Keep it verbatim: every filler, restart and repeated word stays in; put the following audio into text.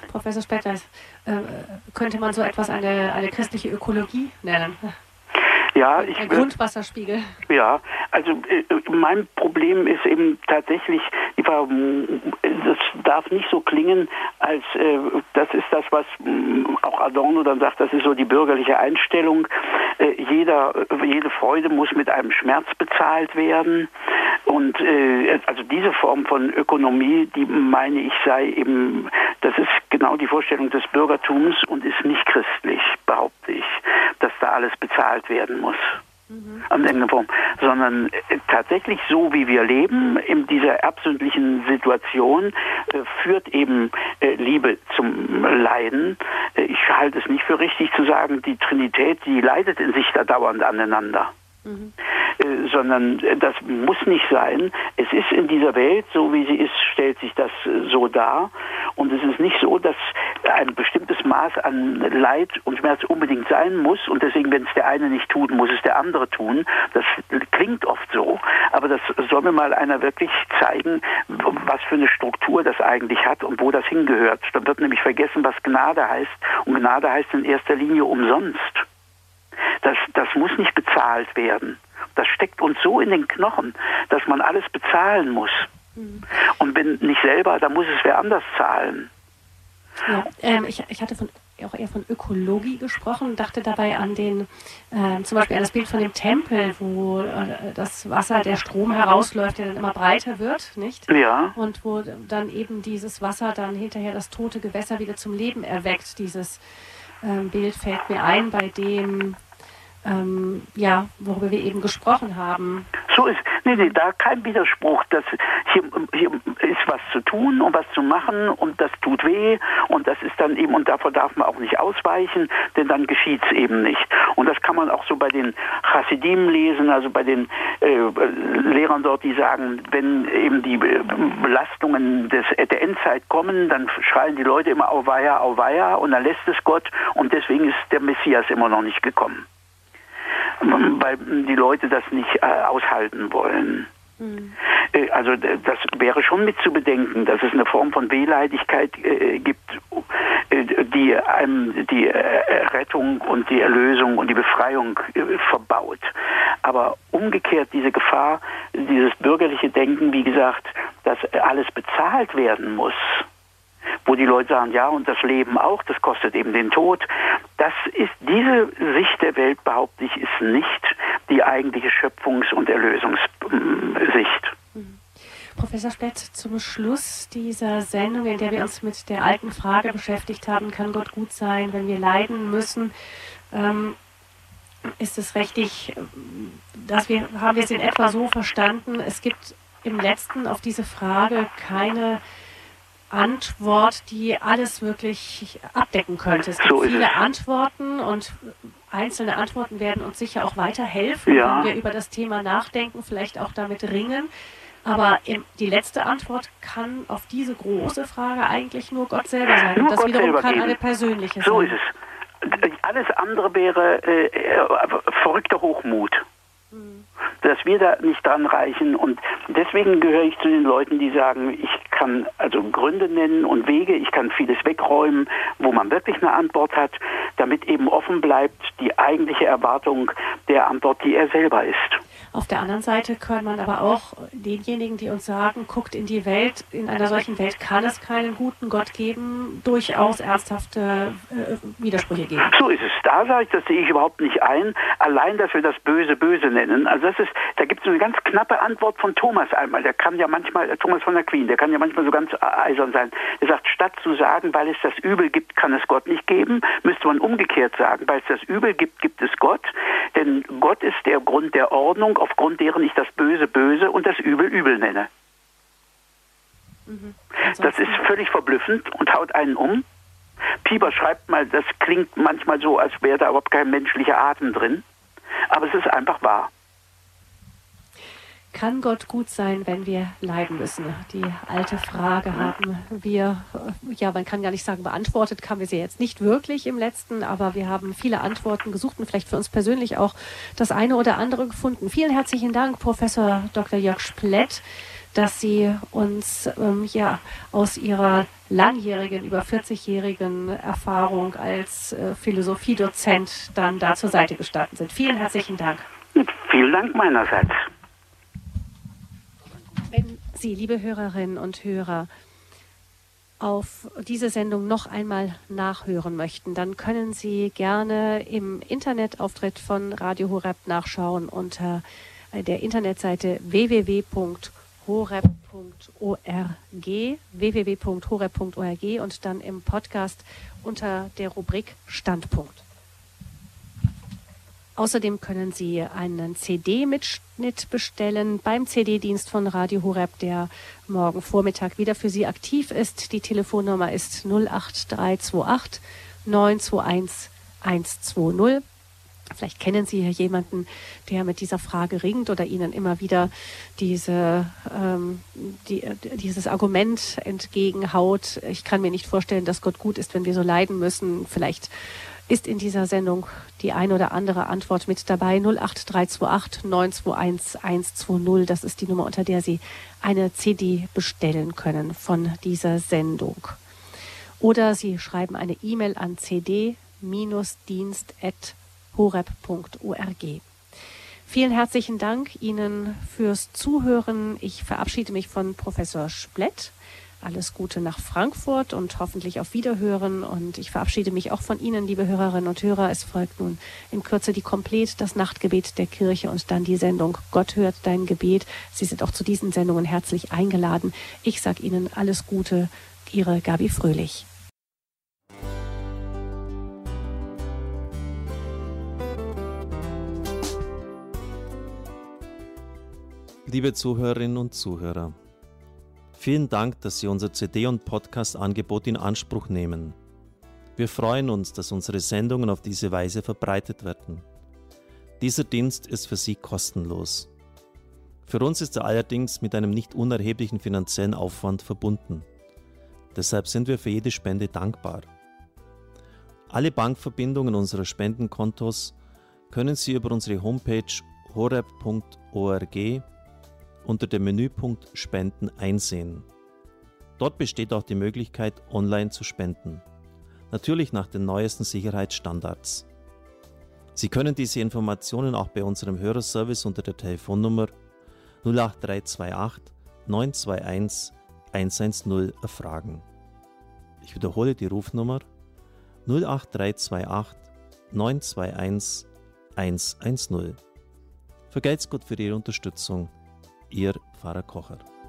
Professor Spätter, äh, könnte man so etwas eine, eine christliche Ökologie nennen? Ja, ich, Ein Grundwasserspiegel. Ja, also äh, mein Problem ist eben tatsächlich, das darf nicht so klingen, als äh, das ist das, was äh, auch Adorno dann sagt, das ist so die bürgerliche Einstellung. Äh, jeder, jede Freude muss mit einem Schmerz bezahlt werden. Und äh, also diese Form von Ökonomie, die meine ich sei eben, das ist genau die Vorstellung des Bürgertums und ist nicht christlich, behaupte ich, dass da alles bezahlt werden muss. Mhm. An irgendeiner Form, sondern äh, tatsächlich so, wie wir leben, in dieser erbsündlichen Situation, äh, führt eben äh, Liebe zum Leiden. Äh, ich halte es nicht für richtig zu sagen, die Trinität, die leidet in sich da dauernd aneinander. Mhm. Äh, sondern äh, das muss nicht sein. Es ist in dieser Welt, so wie sie ist, stellt sich das äh, so dar. Und es ist nicht so, dass ein bestimmtes Maß an Leid und Schmerz unbedingt sein muss. Und deswegen, wenn es der eine nicht tut, muss es der andere tun. Das klingt oft so. Aber das soll mir mal einer wirklich zeigen, was für eine Struktur das eigentlich hat und wo das hingehört. Dann wird nämlich vergessen, was Gnade heißt. Und Gnade heißt in erster Linie umsonst. Das, das muss nicht bezahlt werden. Das steckt uns so in den Knochen, dass man alles bezahlen muss. Mhm. Und wenn nicht selber, dann muss es wer anders zahlen. Ja, ähm, ich, ich hatte von, auch eher von Ökologie gesprochen, dachte dabei an den, äh, zum Beispiel an das Bild von dem Tempel, wo äh, das Wasser, der Strom herausläuft, der dann immer breiter wird, nicht? Ja. Und wo dann eben dieses Wasser dann hinterher das tote Gewässer wieder zum Leben erweckt. Dieses ähm, Bild fällt mir ein, bei dem Ähm, ja, worüber wir eben gesprochen haben. So ist, nee, nee, da kein Widerspruch. Das, hier, hier ist was zu tun und was zu machen und das tut weh und das ist dann eben, und davor darf man auch nicht ausweichen, denn dann geschieht es eben nicht. Und das kann man auch so bei den Chassidim lesen, also bei den äh, Lehrern dort, die sagen, wenn eben die Belastungen des, der Endzeit kommen, dann schreien die Leute immer Auweia, Auweia und dann lässt es Gott und deswegen ist der Messias immer noch nicht gekommen. Weil die Leute das nicht äh, aushalten wollen. Mhm. Äh, also das wäre schon mit zu bedenken, dass es eine Form von Wehleidigkeit äh, gibt, äh, die einem die äh, Rettung und die Erlösung und die Befreiung äh, verbaut. Aber umgekehrt diese Gefahr, dieses bürgerliche Denken, wie gesagt, dass alles bezahlt werden muss, wo die Leute sagen, ja, und das Leben auch, das kostet eben den Tod. Das ist, diese Sicht der Welt, behaupte ich, ist nicht die eigentliche Schöpfungs- und Erlösungssicht. Mhm. Professor Späth, zum Schluss dieser Sendung, in der wir uns mit der alten Frage beschäftigt haben, kann Gott gut sein, wenn wir leiden müssen, ähm, ist es richtig, dass wir, haben wir es in etwa so verstanden, es gibt im Letzten auf diese Frage keine Antwort, die alles wirklich abdecken könnte. Es gibt so viele Antworten und einzelne Antworten werden uns sicher auch weiterhelfen, ja, wenn wir über das Thema nachdenken, vielleicht auch damit ringen. Aber die letzte Antwort kann auf diese große Frage eigentlich nur Gott selber sein. Nur und das Gott wiederum kann geben. eine persönliche so sein. So ist es. Alles andere wäre äh, verrückter Hochmut. Dass wir da nicht dran reichen und deswegen gehöre ich zu den Leuten, die sagen, ich kann also Gründe nennen und Wege, ich kann vieles wegräumen, wo man wirklich eine Antwort hat, damit eben offen bleibt die eigentliche Erwartung der Antwort, die er selber ist. Auf der anderen Seite kann man aber auch denjenigen, die uns sagen, guckt in die Welt, in einer solchen Welt kann es keinen guten Gott geben, durchaus ernsthafte äh, Widersprüche geben. So ist es. Da sage ich, das sehe ich überhaupt nicht ein. Allein, dass wir das Böse böse nennen. Also das ist, da gibt es eine ganz knappe Antwort von Thomas einmal. Der kann ja manchmal, Thomas von Aquin, der kann ja manchmal so ganz eisern sein. Er sagt, statt zu sagen, weil es das Übel gibt, kann es Gott nicht geben, müsste man umgekehrt sagen, weil es das Übel gibt, gibt es Gott. Denn Gott ist der Grund der Ordnung, aufgrund deren ich das Böse böse und das Übel übel nenne. Mhm. Das ist völlig verblüffend und haut einen um. Pieper schreibt mal, das klingt manchmal so, als wäre da überhaupt kein menschlicher Atem drin. Aber es ist einfach wahr. Kann Gott gut sein, wenn wir leiden müssen? Die alte Frage haben wir, ja, man kann gar nicht sagen, beantwortet haben wir sie jetzt nicht wirklich im Letzten, aber wir haben viele Antworten gesucht und vielleicht für uns persönlich auch das eine oder andere gefunden. Vielen herzlichen Dank, Professor Doktor Jörg Splett, dass Sie uns ähm, ja aus Ihrer langjährigen, über vierzigjährigen Erfahrung als äh, Philosophiedozent dann da zur Seite gestanden sind. Vielen herzlichen Dank. Vielen Dank meinerseits. Wenn Sie, liebe Hörerinnen und Hörer, auf diese Sendung noch einmal nachhören möchten, dann können Sie gerne im Internetauftritt von Radio Horeb nachschauen unter der Internetseite w w w punkt horeb punkt org, w w w punkt horeb punkt org und dann im Podcast unter der Rubrik Standpunkt. Außerdem können Sie einen C D-Mitschnitt bestellen beim C D-Dienst von Radio Horeb, der morgen Vormittag wieder für Sie aktiv ist. Die Telefonnummer ist null acht drei zwei acht neun zwei eins eins zwei null. Vielleicht kennen Sie hier jemanden, der mit dieser Frage ringt oder Ihnen immer wieder diese, ähm, die, dieses Argument entgegenhaut. Ich kann mir nicht vorstellen, dass Gott gut ist, wenn wir so leiden müssen. Vielleicht ist in dieser Sendung die ein oder andere Antwort mit dabei. null acht drei zwei acht neun zwei eins eins zwei null. Das ist die Nummer, unter der Sie eine C D bestellen können von dieser Sendung. Oder Sie schreiben eine E-Mail an c d Dienst at horeb punkt org. Vielen herzlichen Dank Ihnen fürs Zuhören. Ich verabschiede mich von Professor Splett. Alles Gute nach Frankfurt und hoffentlich auf Wiederhören. Und ich verabschiede mich auch von Ihnen, liebe Hörerinnen und Hörer. Es folgt nun in Kürze die Komplett, das Nachtgebet der Kirche und dann die Sendung Gott hört dein Gebet. Sie sind auch zu diesen Sendungen herzlich eingeladen. Ich sage Ihnen alles Gute, Ihre Gabi Fröhlich. Liebe Zuhörerinnen und Zuhörer, vielen Dank, dass Sie unser C D- und Podcast-Angebot in Anspruch nehmen. Wir freuen uns, dass unsere Sendungen auf diese Weise verbreitet werden. Dieser Dienst ist für Sie kostenlos. Für uns ist er allerdings mit einem nicht unerheblichen finanziellen Aufwand verbunden. Deshalb sind wir für jede Spende dankbar. Alle Bankverbindungen unserer Spendenkontos können Sie über unsere Homepage horeb punkt org unter dem Menüpunkt Spenden einsehen. Dort besteht auch die Möglichkeit, online zu spenden. Natürlich nach den neuesten Sicherheitsstandards. Sie können diese Informationen auch bei unserem Hörerservice unter der Telefonnummer null acht drei zwei acht neun zwei eins eins eins null erfragen. Ich wiederhole die Rufnummer null acht drei zwei acht neun zwei eins eins eins null. Vergelt's Gott für Ihre Unterstützung. Ihr Pfarrer Kocher.